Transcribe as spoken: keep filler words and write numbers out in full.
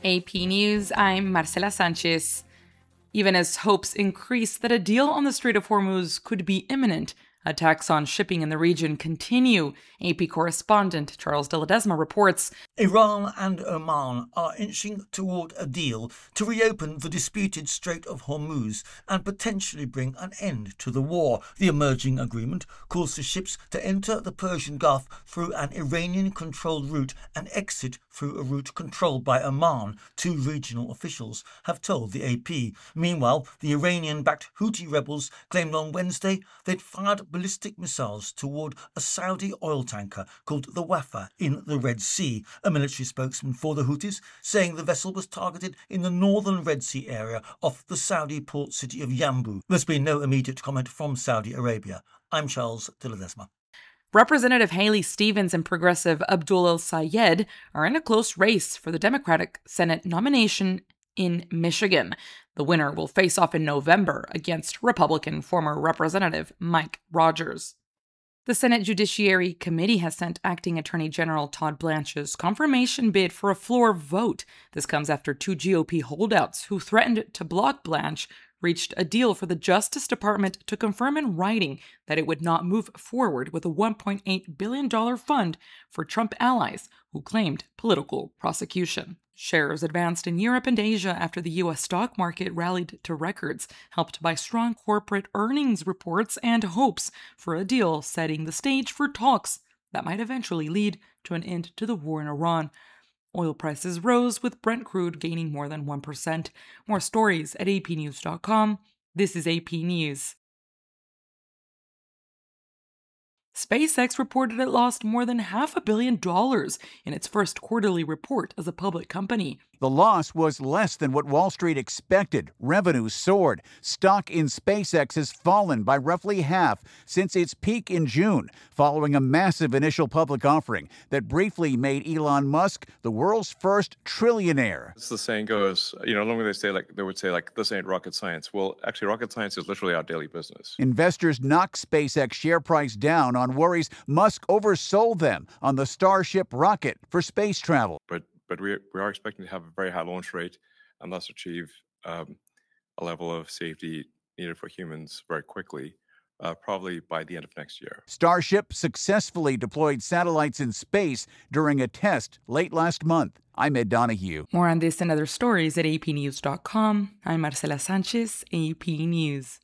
A P News, I'm Marcela Sanchez. Even as hopes increase that a deal on the Strait of Hormuz could be imminent, attacks on shipping in the region continue. A P correspondent Charles de Ledesma reports. Iran and Oman are inching toward a deal to reopen the disputed Strait of Hormuz and potentially bring an end to the war. The emerging agreement calls for ships to enter the Persian Gulf through an Iranian-controlled route and exit through a route controlled by Oman, two regional officials have told the A P. Meanwhile, the Iranian-backed Houthi rebels claimed on Wednesday they'd fired ballistic missiles toward a Saudi oil tanker called the Wafa in the Red Sea. A military spokesman for the Houthis saying the vessel was targeted in the northern Red Sea area off the Saudi port city of Yanbu. There's been no immediate comment from Saudi Arabia. I'm Charles de Ledesma. Representative Haley Stevens and progressive Abdul El-Sayed are in a close race for the Democratic Senate nomination in Michigan. The winner will face off in November against Republican former Representative Mike Rogers. The Senate Judiciary Committee has sent Acting Attorney General Todd Blanche's confirmation bid for a floor vote. This comes after two G O P holdouts who threatened to block Blanche reached a deal for the Justice Department to confirm in writing that it would not move forward with a one point eight billion dollars fund for Trump allies who claimed political prosecution. Shares advanced in Europe and Asia after the U S stock market rallied to records, helped by strong corporate earnings reports and hopes for a deal setting the stage for talks that might eventually lead to an end to the war in Iran. Oil prices rose, with Brent crude gaining more than one percent. More stories at A P news dot com. This is A P News. SpaceX reported it lost more than half a billion dollars in its first quarterly report as a public company. The loss was less than what Wall Street expected. Revenue soared. Stock in SpaceX has fallen by roughly half since its peak in June, following a massive initial public offering that briefly made Elon Musk the world's first trillionaire. As the saying goes, you know, normally they say like they would say like this ain't rocket science. Well, actually, rocket science is literally our daily business. Investors knocked SpaceX share price down on worries Musk oversold them on the Starship rocket for space travel. But but we we are expecting to have a very high launch rate and thus achieve um, a level of safety needed for humans very quickly, uh, probably by the end of next year. Starship successfully deployed satellites in space during a test late last month. I'm Ed Donahue. More on this and other stories at A P news dot com. I'm Marcela Sanchez, A P News.